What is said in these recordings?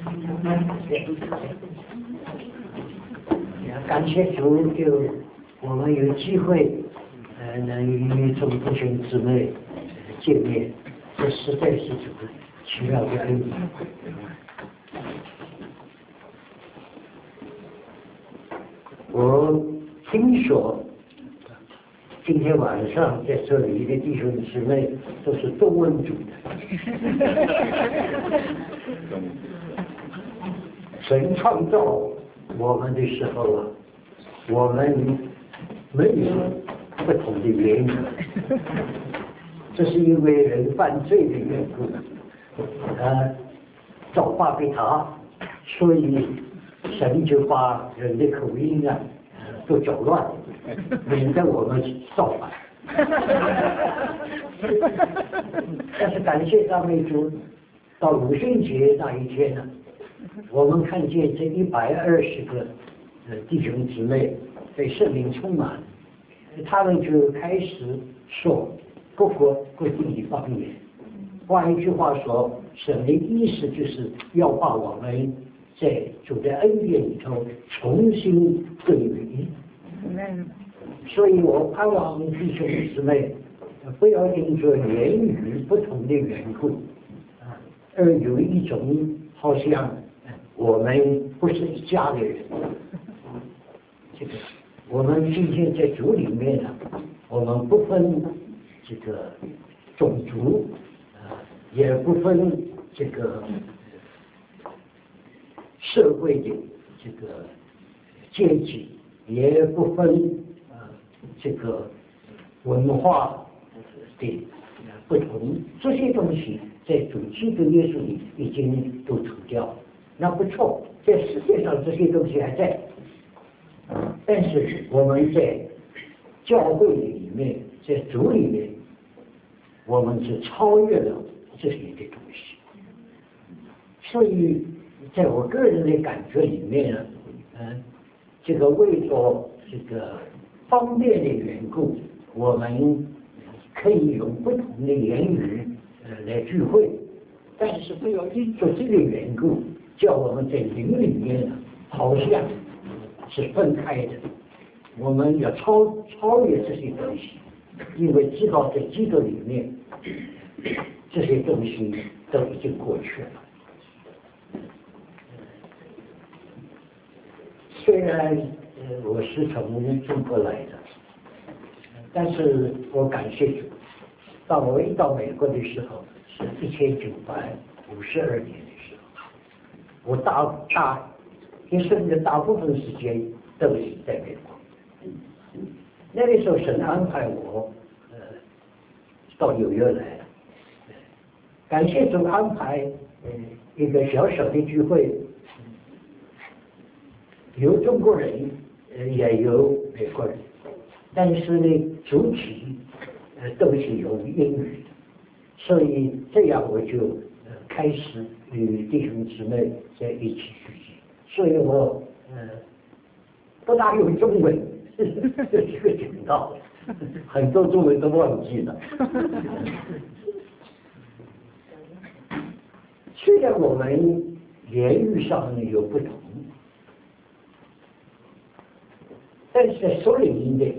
感谢主，就我们有机会，能与众弟兄姊妹见面，这实在是主的奇妙的恩典。我听说今天晚上在这里的弟兄姊妹都是中文组的。神创造我们的时候啊，我们没有不同的言语，这是因为人犯罪的缘故，造化给他，所以神就把人的口音啊都搅乱，免得我们造反。但是感谢赞美主，到五旬节那一天呢，我们看见这120个弟兄姊妹被圣灵充满，他们就开始说各国各地的方言。换一句话说，神的意思就是要把我们在主的恩典里头重新归于。所以我盼望弟兄姊妹不要因着言语不同的缘故，而有一种好像我们不是一家的人。这个我们今天在主里面呢，我们不分这个种族，也不分这个社会的这个阶级，也不分这个文化的不同，这些东西在主基督耶稣里已经都除掉。那不错，在世界上这些东西还在，但是我们在教会里面，在主里面，我们是超越了这些的东西。所以在我个人的感觉里面呢，这个为了这个方便的缘故，我们可以用不同的言语来聚会，但是不要因着这个缘故，叫我们在灵里面好像是分开的。我们要超越这些东西，因为知道在基督里面，这些东西都已经过去了。虽然我是从中国来的，但是我感谢主，我一到美国的时候是1952年的时候，我一生的大部分时间都是在美国。那个时候神安排我到纽约来了，感谢主安排一个小小的聚会，有中国人也有美国人，但是呢主体都是用英语的，所以这样我就开始与弟兄姊妹在一起聚集，所以我不大用中文，这是个警告，很多中文都忘记了。虽然我们言语上有不同，但是在属灵的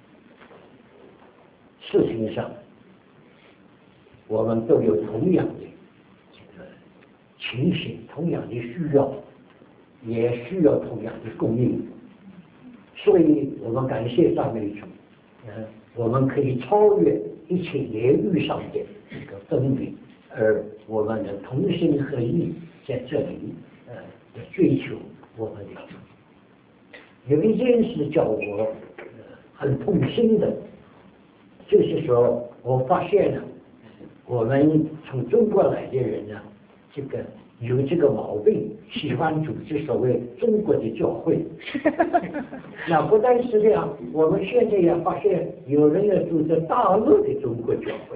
事情上，我们都有同样的这个情形，同样的需要，也需要同样的供应。所以我们感谢赞美主，我们可以超越一切言语上的这个分别，而我们能同心合意在这里追求我们的主。有一件事叫我很痛心的，就是说我发现了我们从中国来的人呢，这个有这个毛病，喜欢组织所谓中国的教会。那不但是这样，我们现在也发现有人要组织大陆的中国教会。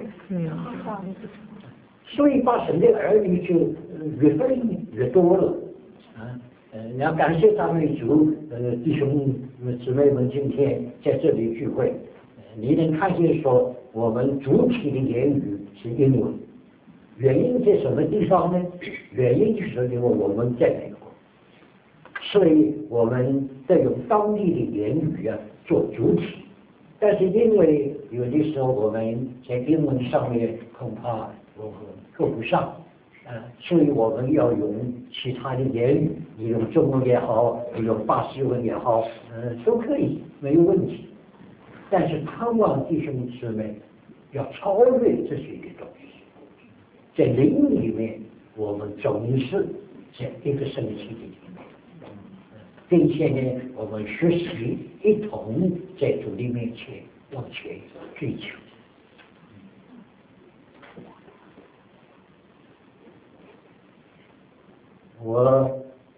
所以把神的儿女就越分越多了。要感谢赞美主，弟兄姊妹们今天在这里聚会，你能看见说我们主体的言语是英文， 原因在什么地方呢？原因就是因为我们在美国，所以我们在用当地的言语做主体。但是因为有的时候我们在英文上面恐怕我够不上，所以我们要用其他的言语，你用中文也好，你用巴西文也好，都可以，没有问题。但是盼望弟兄姊妹要超越这些的东西，在灵里面，我们总是在一个身体里面，并且呢，我们学习一同在主的面前往前追求。我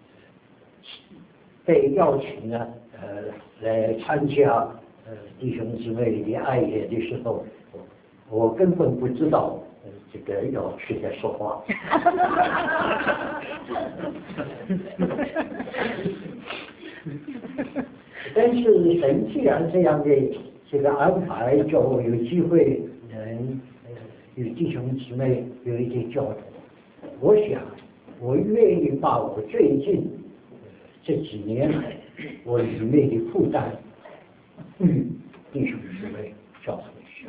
被邀请来参加弟兄姊妹的爱宴的时候，我根本不知道这个要去在说话。但是神既然这样的这个安排，就有机会能与弟兄姊妹有一些交流。我想，我愿意把我最近这几年来我里面的负担与弟兄姊妹交流一下。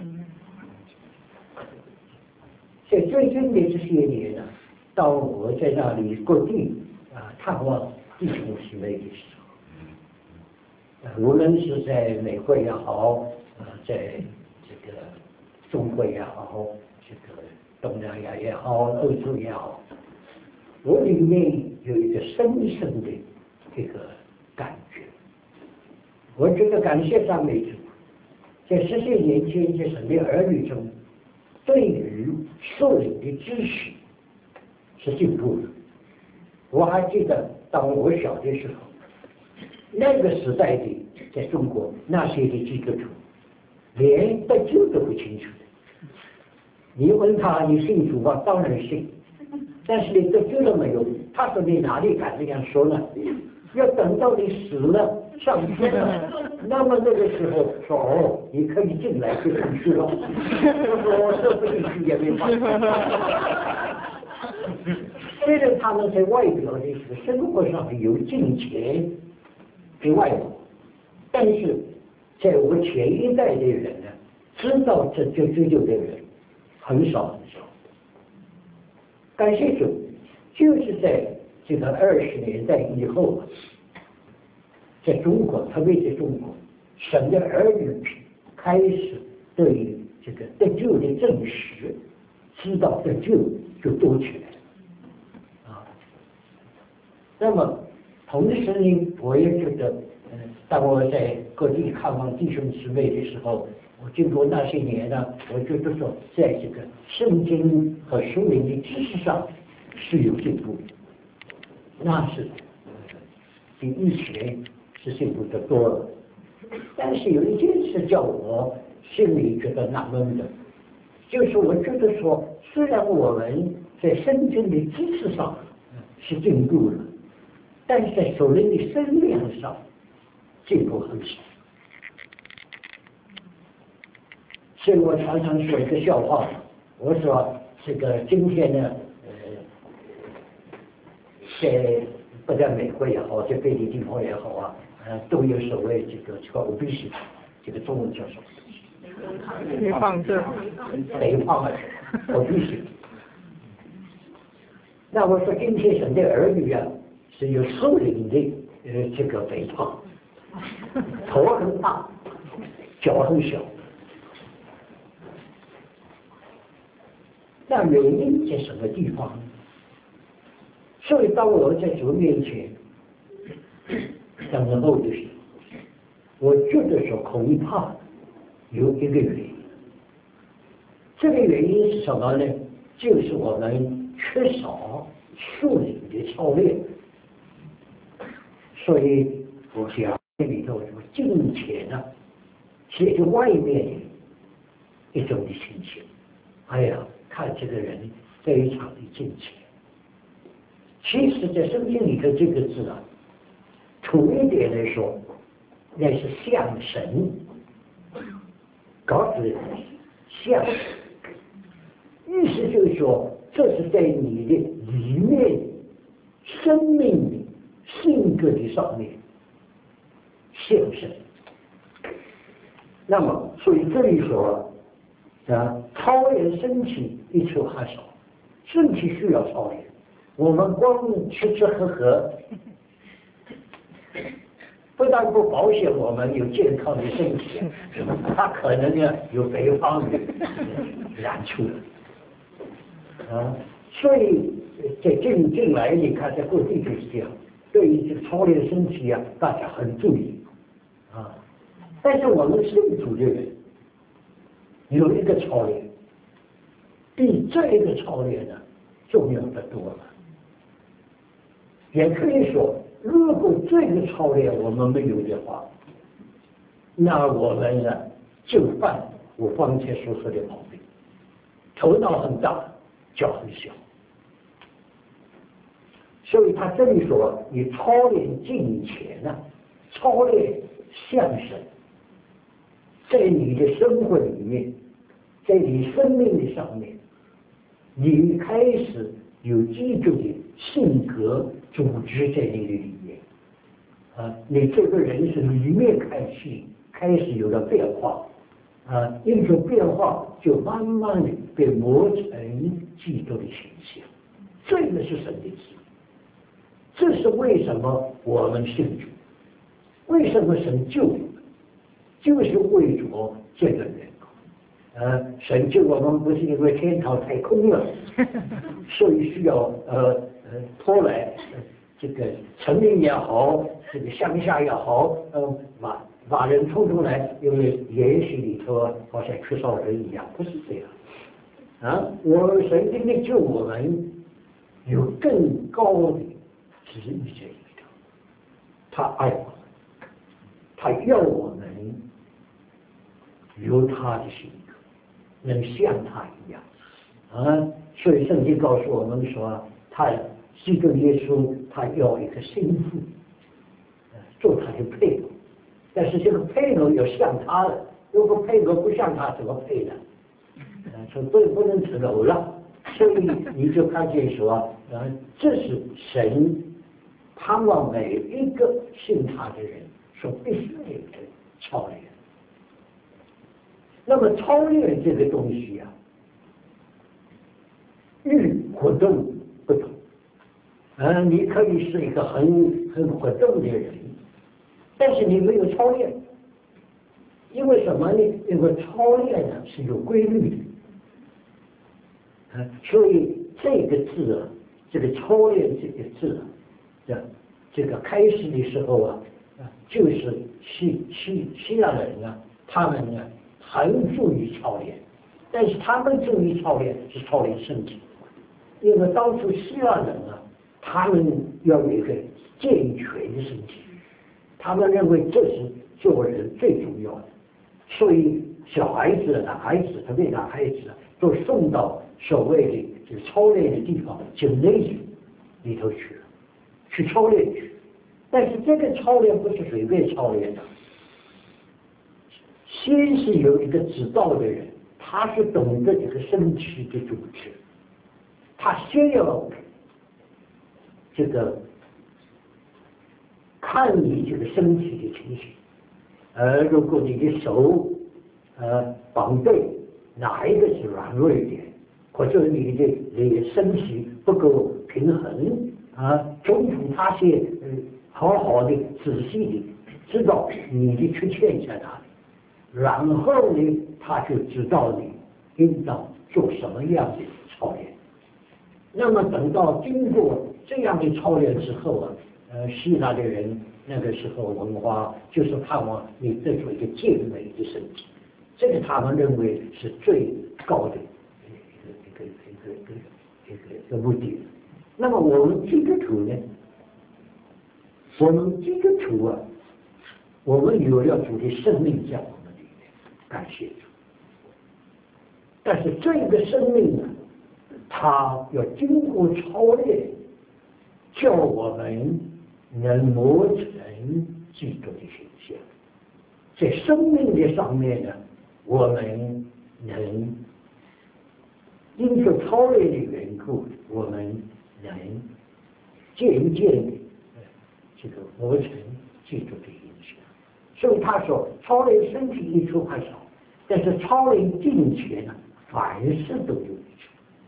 在最近的这些年呢，当我在那里各地探望弟兄姊妹的时候，无论是在美国也好，在这个中国也好，这个东南亚也好，欧洲也好，我里面有一个深深的这个感觉。我觉得感谢赞美主，在这些年间，在神的儿女中，对于属灵的知识是进步的。我还记得当我小的时候，那个时代的在中国那些的基督徒连得救都不清楚的。你问他你信主吗？当然信，但是你得救了没有？他说你哪里敢这样说呢？要等到你死了上天了，那么那个时候说哦，你可以进来就进去了。我说我这不进去也没办法。虽然他们在外表的这个生活上有金钱的外表，但是在我前一代的人呢，知道这的人很少很少。感谢主，就是在这个20年代以后，在中国，特别在中国，神的儿女开始对于这个得救的证实，知道得救就多起来了。那么同时呢，我也觉得，当我在各地看望弟兄姊妹的时候，我经过那些年呢，我觉得说，在这个圣经和属灵的知识上是有进步的，那是比以前是进步的多了。但是有一件事叫我心里觉得纳闷的，就是我觉得说，虽然我们在圣经的知识上是进步了，但是在属灵的生量上进步很少。所以我常常说一个笑话，我说这个今天呢，在不在美国也好，在别的地方也好都有所谓这个obesity，这个中文叫什么？ 肥胖症。 肥胖obesity。那我说今天神的儿女是有属灵的这个肥胖，头很大，脚很小。那原因在什么地方呢？所以当我在主面前等候的时候，我觉得说恐怕有一个原因。这个原因是什么呢？就是我们缺少属灵的操练。所以我想这里头什么金钱是一个外面的一种的心情。哎呀，看这个人非常的金钱。其实在圣经里头这个字土一点来说，那是像神，搞死像神，意思就是说这是在你的里面生命的性格的上面现身。那么所以这里说操练身体一处还少，身体需要操练。我们光吃吃喝喝不但不保险我们有健康的身体，它可能有肥胖的染出所以在近来你看在各地就是这样，对于这个操练身体大家很注意但是我们信主的人有一个操练比这个操练重要的多了。也可以说，如果这个操练我们没有的话，那我们就犯我刚才所说的毛病，头脑很大，脚很小。所以他这里说，你操练敬虔操练向神，在你的生活里面，在你生命的上面，你开始有基督的性格组织在你的里面你这个人是里面开始有了变化因着变化就慢慢的被磨成基督的形象。这个是神的旨意，这是为什么我们信主，为什么神救我们，就是为着这个缘故神救我们不是因为天堂太空了所以需要拖来这个城里也好，这个乡下也好把人冲出来，因为也许里头好像缺少人一样，不是这样我们神今天救我们有更高的旨意在里头，他爱我们，他要我们有他的性格，能像他一样所以圣经告诉我们说，基督耶稣他要一个心腹做他的配偶，但是这个配偶要像他的，如果配偶不像他怎么配呢所以不能吃偶了。所以你就看见说这是神盼望每一个信他的人所必须的操练。那么操练这个东西与活动不同你可以是一个很活动的人，但是你没有操练，因为什么呢？因为操练是有规律的所以这个字这个操练这个字这个开始的时候就是希腊人他们很注意操练，但是他们注意操练是操练身体，因为当初希腊人他们要有一个健全的身体，他们认为这是做人最重要的，所以小孩子男孩子特别男孩子都送到所谓的这个操练的地方gymnasium里头去操练去。但是这个操练不是随便操练的，先是有一个指导的人，他是懂得这个身体的组织，他先要这个看你这个身体的情形如果你的手绑对哪一个是软弱一点，或者你的身体不够平衡中途他先好好的仔细的知道你的缺陷在哪里，然后呢他就知道你应当做什么样的操练。那么等到经过这样的操练之后希腊的人那个时候文化就是盼望你得出一个健美的身体，这个他们认为是最高的一个目的。那么我们基督徒呢？我们基督徒我们有了主的生命在我们里面，感谢主。但是这个生命它要经过操练，叫我们能磨成基督的形象。在生命的上面我们能因着超越的缘故，我们能渐渐的这个活成基督的影响。所以他说，超越身体益处还少，但是超越敬虔呢，凡事都有益处。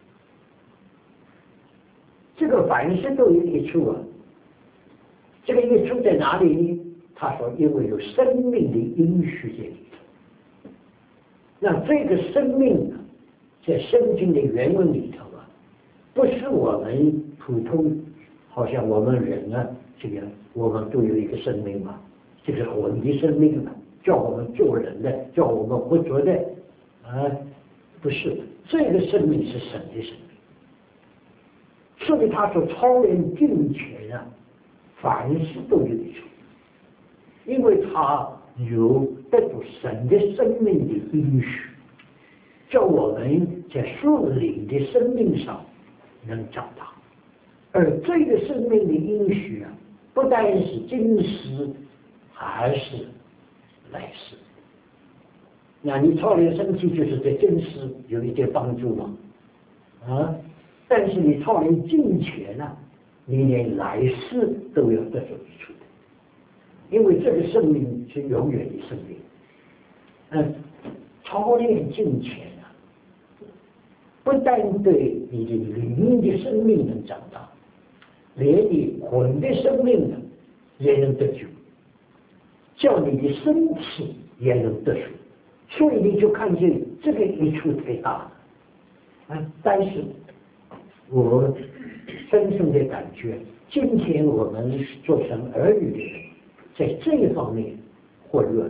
这个凡事都有益处啊，这个益处在哪里呢？他说，因为有生命的应许在里头。那这个生命呢，在圣经的原文里头啊，不是我们普通，好像我们人啊，这个我们都有一个生命嘛，这个魂的生命嘛，叫我们做人的，叫我们活着的啊，不是，这个生命是神的生命。所以他说，超越敬虔啊，凡事都有益处，因为他有得到神的生命的应许，叫我们在属灵的生命上能长大。而这个生命的应许啊，不单是今世，还是来世。那你操练身体，就是在今世有一点帮助嘛，啊，但是你操练敬虔呢，你连来世都要得到益处的，因为这个生命是永远的生命。操练敬虔啊，不但对你的灵的生命能长大，连你魂的生命呢也能得救，叫你的身体也能得救。所以你就看见这个益处太大了。但是我深深的感觉，今天我们做成儿女的人，在这一方面活跃了。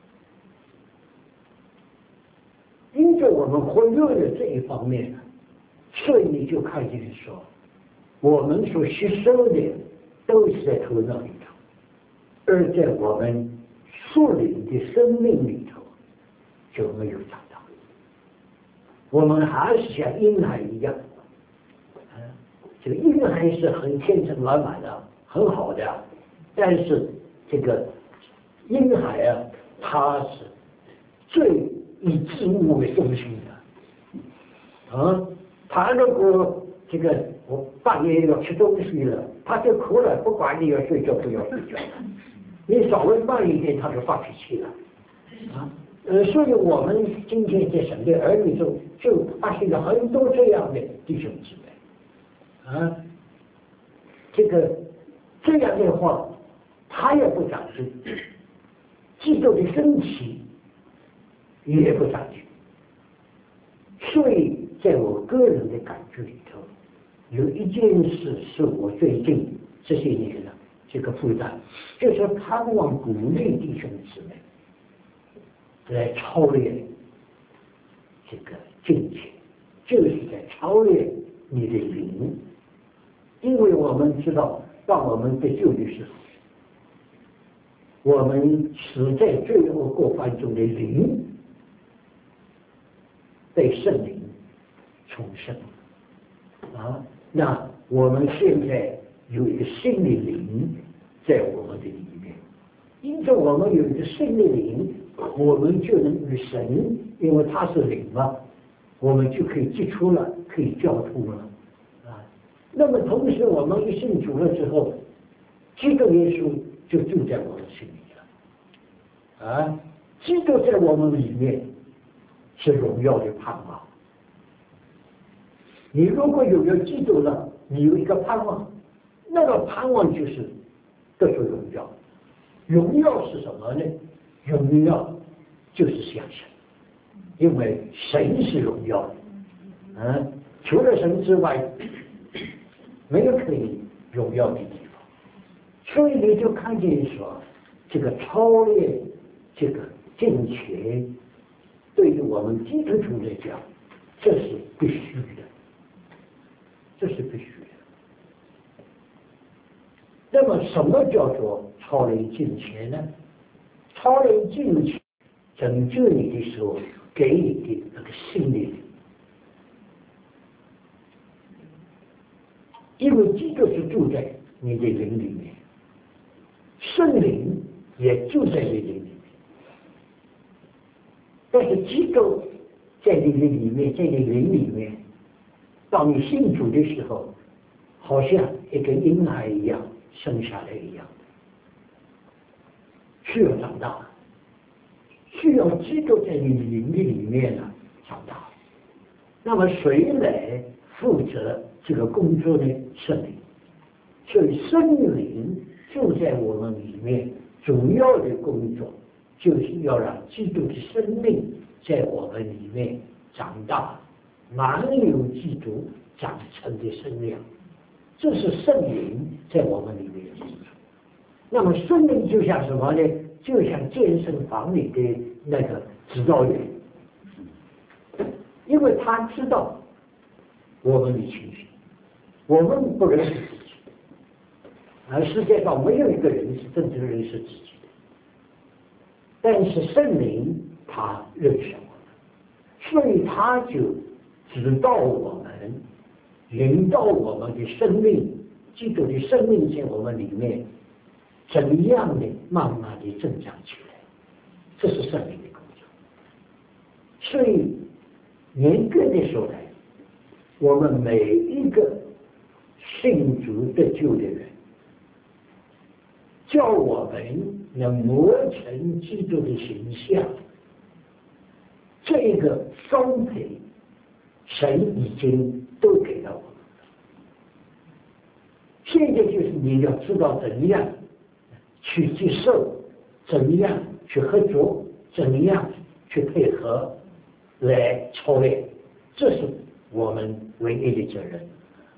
因着我们活跃的这一方面，所以你就看见说，我们所吸收的都是在头脑里头，而在我们属灵的生命里头就没有长大。我们还是像婴孩一样，这个婴孩是很天真烂漫的，很好的，但是这个婴孩啊，他是最以自我为中心的，他如果这个我半夜要吃东西了，他就哭了，不管你要睡觉不要睡觉，你稍微慢一点他就发脾气了，所以我们今天在神的儿女中就发现了很多这样的弟兄姊妹，这样的话，他也不长进，基督的身体也不长进。所以在我个人的感觉里头，有一件事是我最近这些年的这个负担，就是盼望鼓励弟兄姊妹来操练这个敬虔，就是在操练你的灵，因为我们知道，当我们得救的时候，我们死在罪恶过犯中的灵被圣灵重生那我们现在有一个新的灵在我们的里面，因着我们有一个新的灵，我们就能与神，因为他是灵嘛，我们就可以接触了，可以交通了那么同时我们一信主了之后，基督耶稣就住在我们心里了基督在我们里面是荣耀的盼望。你如果有了基督了，你有一个盼望，那个盼望就是得着荣耀。荣耀是什么呢？荣耀就是像神，因为神是荣耀的除了神之外没有可以荣耀的地方。所以你就看见说，这个操练这个敬虔，对于我们基督徒来讲，这是必须的，这是必须的。那么什么叫做操练敬虔呢？操练敬虔拯救你的时候，给你的那个新的灵，因为基督是住在你的灵里面，圣灵也住在你的灵里面，但是基督在你的里面，在你灵里面， 当你信主的时候，好像一个婴孩一样生下来一样，需要长大，需要基督在你灵里面呢长大。那么谁来负责这个工作呢？圣灵。所以圣灵就在我们里面，主要的工作就是要让基督的生命在我们里面长大，满有基督长成的身量。这是圣灵在我们里面的工作。那么圣灵就像什么呢？就像健身房里的那个指导员，因为他知道我们的情绪，我们不认识自己，而世界上没有一个人是真正认识自己的。但是圣灵他认识我们，所以他就指导我们，引导我们的生命，基督的生命在我们里面怎样的慢慢的增长起来，这是圣灵的工作。所以严格的说来，我们每一个信主得救的人，叫我们能磨成基督的形象，这个装备神已经都给了我们。现在就是你要知道怎样去接受，怎样去合作，怎样去配合来操练，这是我们唯一的责任。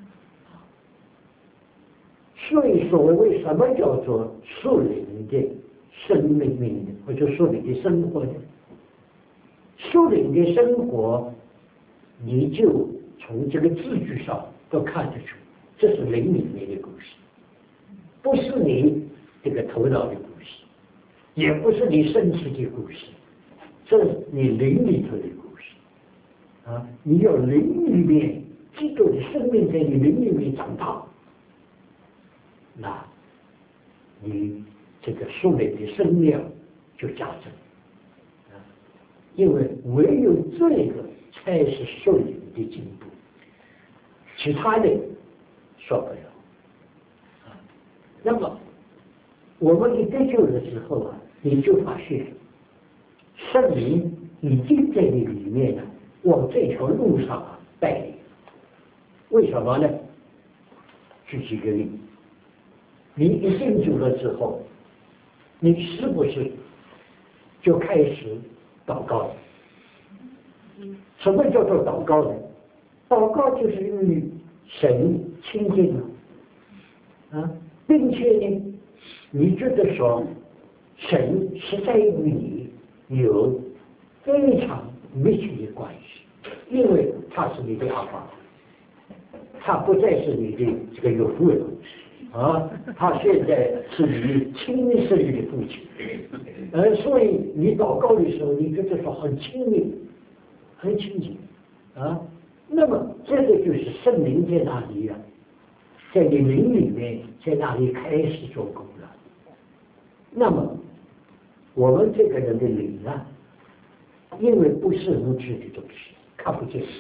所以说，为什么叫做属灵的生命或者属灵的生活呢？属灵的生活，你就从这个字句上都看得出，这是灵里面的故事，不是你这个头脑的故事，也不是你身体的故事，这是你灵里头的故事啊！你要灵里面基督的生命在你灵里面长大，那你这个属灵的生量就加增啊！因为唯有这个才是属灵的进步，其他的说不了啊。那么我们一得救的时候啊，你就发现圣灵已经在你里面了，往这条路上啊带领。为什么呢？举几个例，你一信主了之后，你是不是就开始祷告了？什么叫做祷告呢？祷告就是与神亲近啊，并且呢，你觉得说神是在与你有非常密切的关系，因为他是你的阿爸，他不再是你的这个有父了啊，他现在是你亲生的父亲，所以你祷告的时候，你觉得说很亲密，很亲近啊。那么这个就是圣灵在哪里啊？在你灵里面，在那里开始做工了。那么我们这个人的灵啊，因为不是物质的东西，看不见。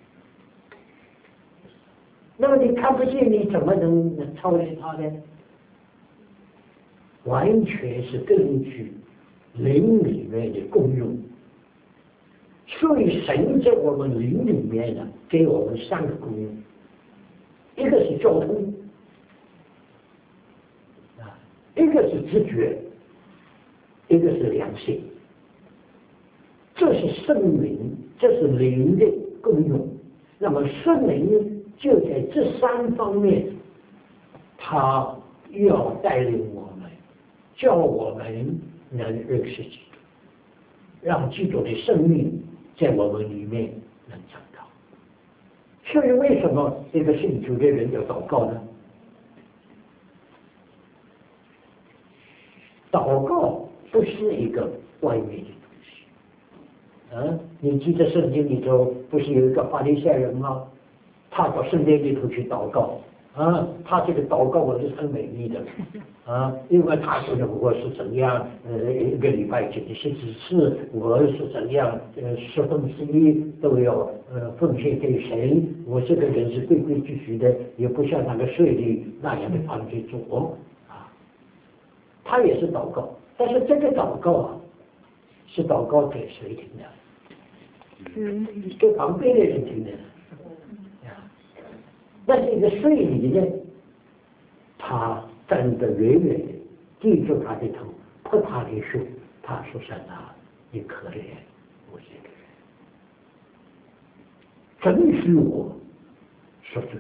那么你看不见，你怎么能操练它呢？完全是根据灵里面的功用。所以神在我们灵里面呢，给我们三个功用，一个是交通啊，一个是直觉，一个是良心。这是圣灵，这是灵的功用。那么圣灵就在这三方面，他要带领我们，叫我们能认识基督，让基督的生命在我们里面能长大。所以为什么这个信主的人要祷告呢？祷告不是一个外面的东西。你记得圣经里头不是有一个法利赛人吗？他到圣殿里头去祷告， 他这个祷告我是很美丽的，因为他觉得我是怎样，一个礼拜进行几次，我是怎样1/10都要奉献给神，我这个人是规规矩矩的，也不像那个税吏那样的犯罪做他也是祷告，但是这个祷告是祷告给谁听的？给旁边的人听的。但是一个税吏呢，他站得远远的，低着他的头，扑他的手，他说：“神啊，你可怜我这个人，准许我说罪。”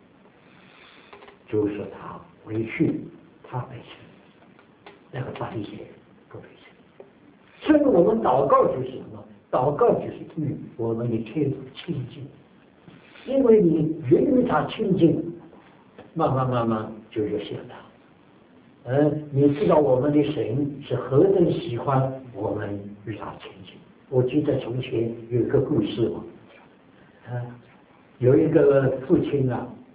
就说他回去，他被神，那个法利赛人不被神。所以我们祷告就是什么？祷告就是与我们的天父亲近。因为你越与他亲近，慢慢就越像他。你知道我们的神是何等喜欢我们与他亲近。我记得从前有一个故事有一个父亲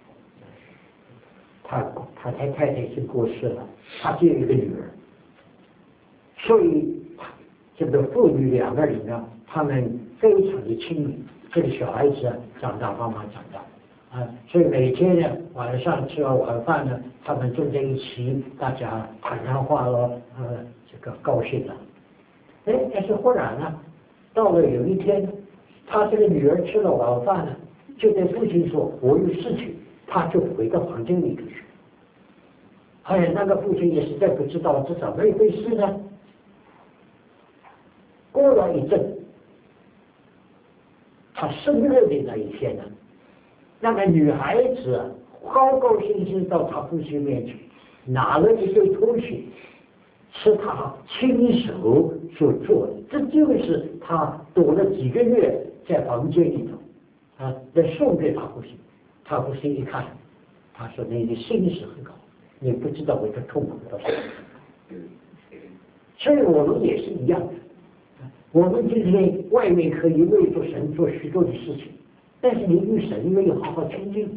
他太太已经过世了，他只有一个女儿，所以这个父女2个人他们非常的亲密。这个小孩子长大，慢慢长大，所以每天呢晚上吃完晚饭呢，他们坐在一起，大家谈谈话了，这个高兴了。但是忽然到了有一天，他这个女儿吃了晚饭呢，就对父亲说：“我有事情。”他就回到房间里头去。那个父亲也实在不知道这怎么一回事呢。过了一阵。他生日的那一天那个女孩子高高兴兴到他父亲面前，拿了一堆东西，是他亲手所做的，这就是他躲了几个月在房间里头来送给他父亲。他父亲一看，他说：“你的心是很高，你不知道我的痛苦到什么。”所以我们也是一样的。我们今天外面可以为着神做许多的事情，但是你与神没有好好亲近，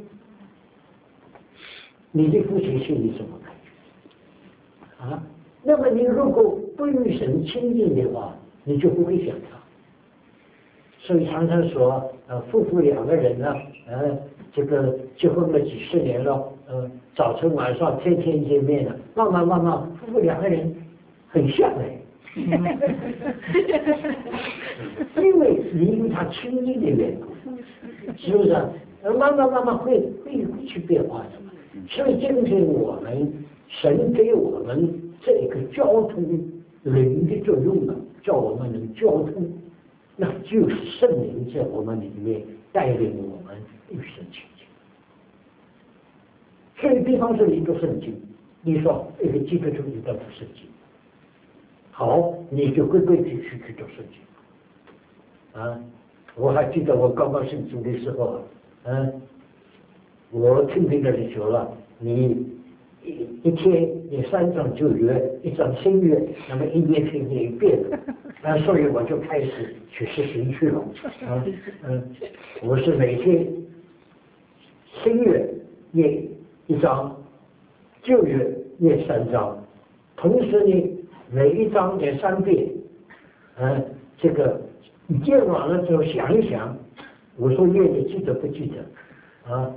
你的父亲心里什么感觉那么你如果不与神亲近的话，你就不会想他。所以常常说夫妇2个人这个结婚了几十年了，早晨晚上天天见面了，慢慢夫妇2个人很像因为你与他亲近的缘故，是不是慢慢会去变化的。所以今天我们神给我们这个交通灵的作用叫我们能交通，那就是圣灵在我们里面带领我们与神亲近。所以比方说你读圣经，你说一个基督徒一定要读圣经，好，你就规规矩矩去读圣经我还记得我刚刚信主的时候我听这个就久了，你一天你3章旧约，1章新约，那么1年可以念1遍所以我就开始去实行去了我是每天新约念1章，旧约念3章，同时呢每一章念3遍这个你念完了之后想一想，我说念你记得不记得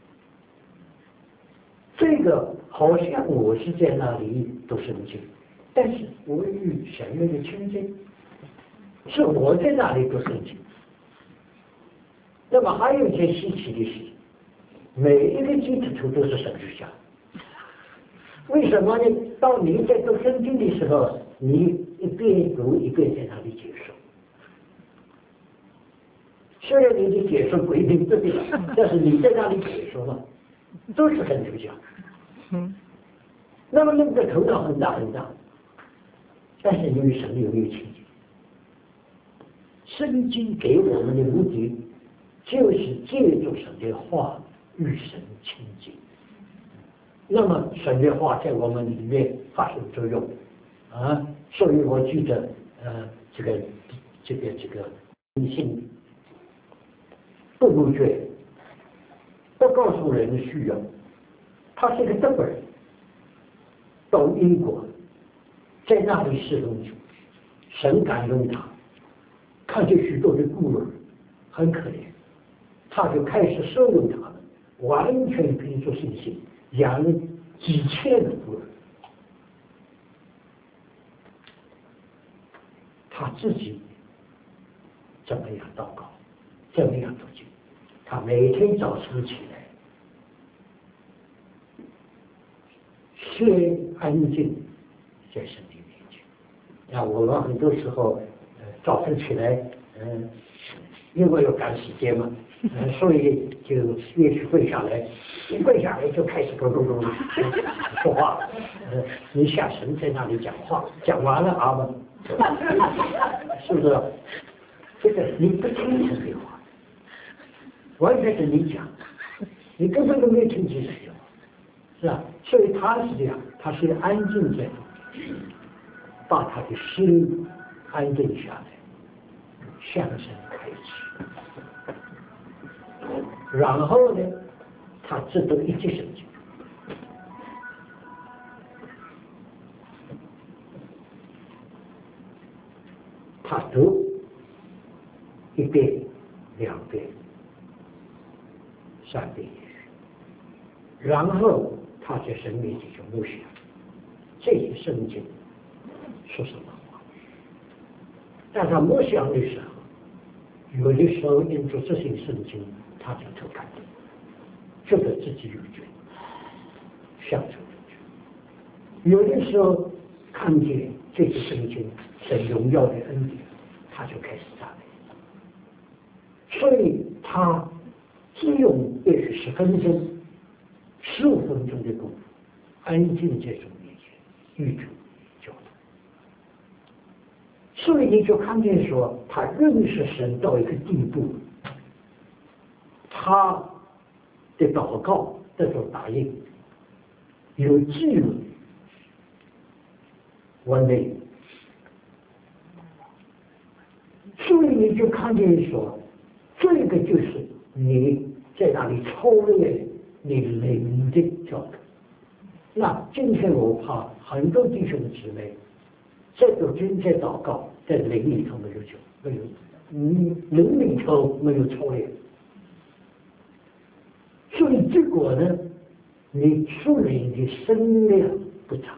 这个好像我是在那里读圣经，但是我与神的亲近是我在那里读圣经。那么还有一件稀奇的事，每一个基督徒都是神学家。为什么呢？当你在读圣经的时候，你一遍读一遍在那里解说，虽然你的解说不一定对了，但是你在那里解说了，都是神学家。那么那个头脑很大很大，但是你与神有没有亲近？圣经给我们的目的就是借助神的话与神亲近。那么神的话在我们里面发生作用所以我记得这个信不入罪，不告诉人的需要， 他是一个德国人，到英国，在那里侍奉主，神感动他，看见许多的孤儿很可怜，他就开始收留他们，完全凭着信心养几千的孤儿。他自己怎么样祷告，怎么样读经？他每天早晨起来，先安静在神的面前。那我们很多时候，早晨起来，因为要赶时间嘛，所以就也许跪下来，一跪下来就开始咚咚咚说话，你下神在那里讲话，讲完了阿门。是不是？这个你不听神的话，完全是你讲，你根本都没有听进神的话，是吧？所以他是这样，他是安静在把他的心安静下来，向神开启，然后呢，他知道一切神经。他读一遍、2遍、3遍，然后他在神面前就默想这些圣经说什么话。但他默想的时候，有的时候因着这些圣经，他就特感动，觉得自己有罪，享受有罪；有的时候看见这些圣经神荣耀的恩典，他就开始赞美。所以他只用也许10分钟、15分钟的功夫，安静在主面前与主交谈。所以你就看见说，他认识神到一个地步，他的祷告得到答应，有记录完内。所以你就看见说，这个就是你在那里操练你灵的教导。那今天我怕很多弟兄姊妹在读经、在祷告，在灵里头没有灵里头没有操练，所以结果呢，你属灵的声量不长，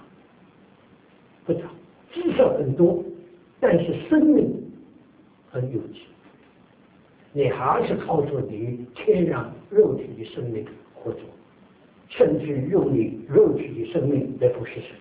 知识很多，但是生命很有限，你还是靠着你天然肉体的生命活着，甚至用你肉体的生命来服侍神。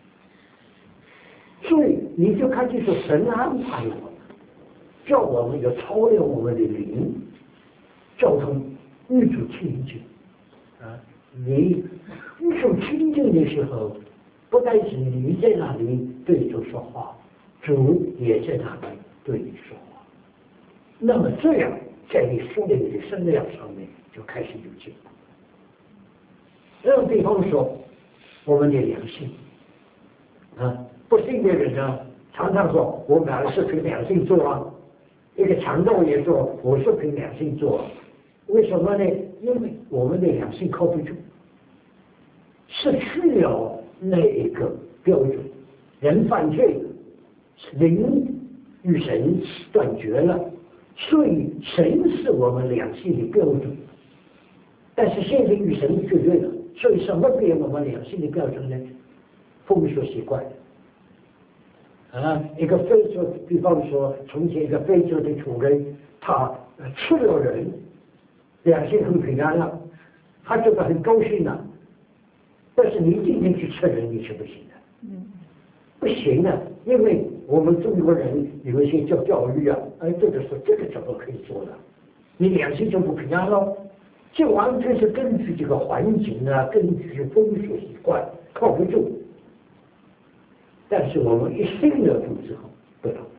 所以你就看见说，神安排我们，叫我们要操练我们的灵，交通与主亲近啊！你与主亲近的时候，不单是你在那里对主说话，主也在那里对你说话。那么这样，在你属灵的生量上面就开始有进步。比方说，我们的良心啊，不信的人呢，常常说我们是凭良心做啊，一个强盗也说我是凭良心做啊。为什么呢？因为我们的良心靠不住，失去了那一个标准，人犯罪，灵与神断绝了，所以神是我们良心的标准。但是现在与神绝对了，所以什么给我们良心的标准呢？风俗习惯啊，一个非洲，比方说从前一个非洲的主人，他吃了人，良心很平安了，他觉得很高兴了。但是你今天去吃人，你是不行的，不行的，因为我们中国人有一些叫教育啊，这个说这个怎么可以做的？你良心就不平安了。这完全是根据这个环境啊，根据风俗习惯靠不住。但是我们一信了主之后不同了，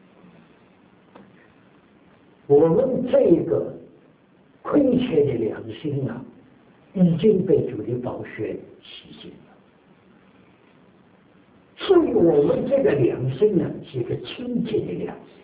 我们这个亏欠的良心啊，已经被主的宝血洗净了。所以我们这个良心呢，是一个清洁的良心。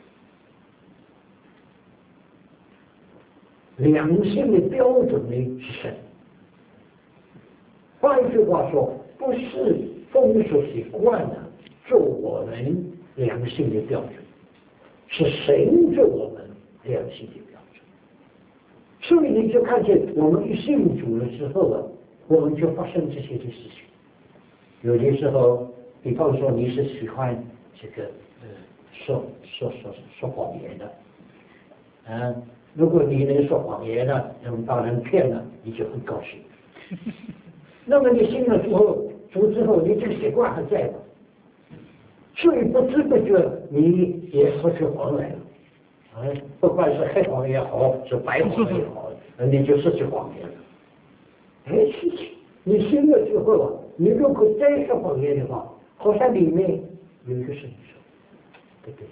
良心的标准呢是神， 换句话说，不是风俗习惯了做我们良心的标准，是神做我们良心的标准。所以你就看见我们一信主了之后啊，我们就发生这些的事情。有的时候，比方说你是喜欢这个说谎言的，如果你能说谎言呢，能把人骗了，你就很高兴。那么你信了主之后，你这个习惯还在吗？所以不知不觉你也说出谎来了，不管是黑谎也好，是白谎也好，你就失去谎言了。哎，你信了之后啊，你如果再说谎言的话，好像里面有一个声音说，对不对？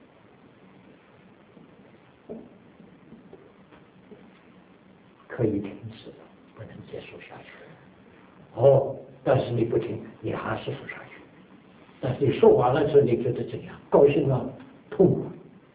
可以停止了，不能再说下去了。但是你不听，你还是说下去。但是你说完了之后，你觉得怎样？高兴吗？痛苦。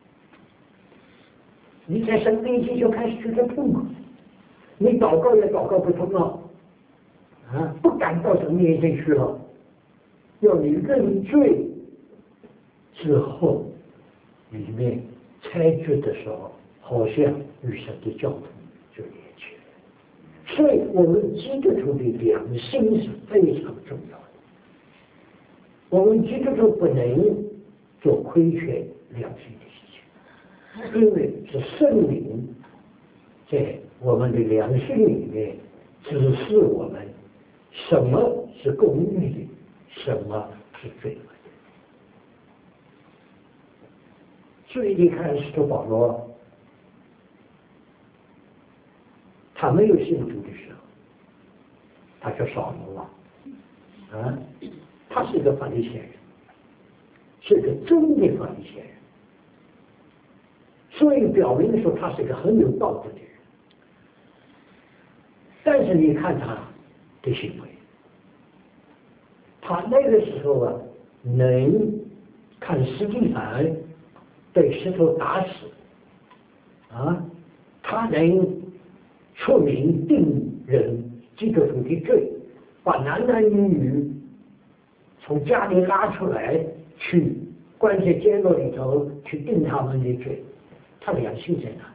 你在生病期就开始觉得痛苦，你祷告也祷告不通了，不敢到神面前去了。要你认罪之后，里面猜觉的时候，好像与神的交通就连起来。所以我们基督徒的良心是非常重要的。我们基督徒不能做亏欠良心的事情，因为是圣灵在我们的良心里面指示我们什么是公义的，什么是罪恶的。所以你看使徒保罗，他没有信主的时候，他叫扫罗他是一个法利赛人，是一个真的法利赛人，所以表明说他是一个很有道德的人。但是你看他的行为，他那个时候能看司祭反被石头打死他能出名定人基督徒的罪，把男男女女从家里拉出来，去关在监牢里头，去定他们的罪，他良心在哪里？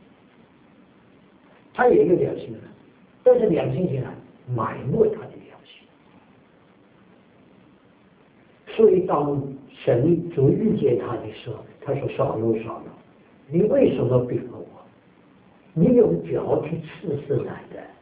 他也有良心的，但是良心在哪里？埋没他的良心。所以当神主遇见他的时候，他说：“扫罗，扫罗，你为什么逼迫我？你用脚去刺死男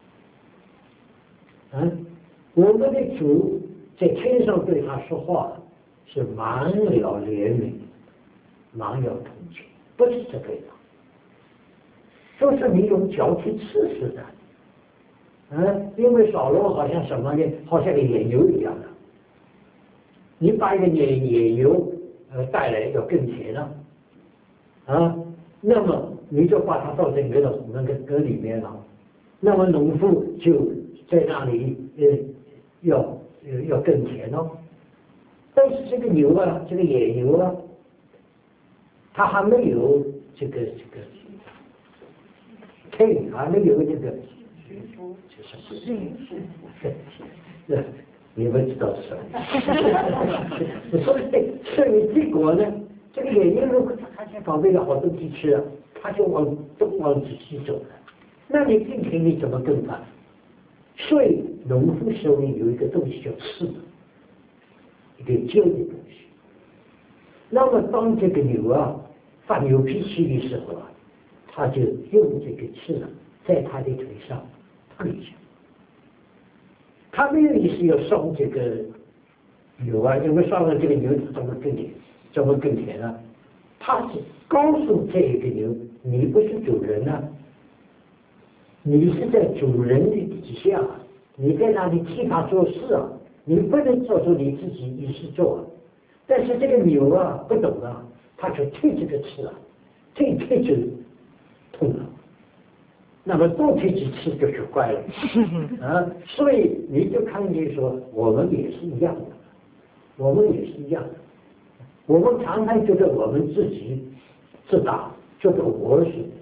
人。”我们的主在天上对他说话，是满了怜悯，满了同情，不是这个样，就是你用脚去刺死他。因为扫罗好像什么呢？好像个野牛一样的，你把一个野牛带来要耕田了那么你就把它放在那个歌里面了，那么农夫就在那里要耕田了。但是这个牛这个野牛它还没有这个配，还没有这个你们知道是什么？所以结果呢，这个野牛如果它看见旁边有好多鸡吃它就往仔细走了。那你今天你怎么耕法？所以农夫手里有一个东西叫刺，一个尖的东西。那么当这个牛发牛脾气的时候他就用这个刺在他的腿上推一下。他没有意思要伤这个牛因为伤了这个牛怎么耕田呢？他是告诉这个牛，你不是主人你是在主人的底下，你在那里替他做事你不能做出你自己意思做但是这个牛不懂他就推这个刺推就痛了。那么多推几次就学乖了所以你就看见说，我们也是一样的，我们常常觉得我们自己自大，觉得我是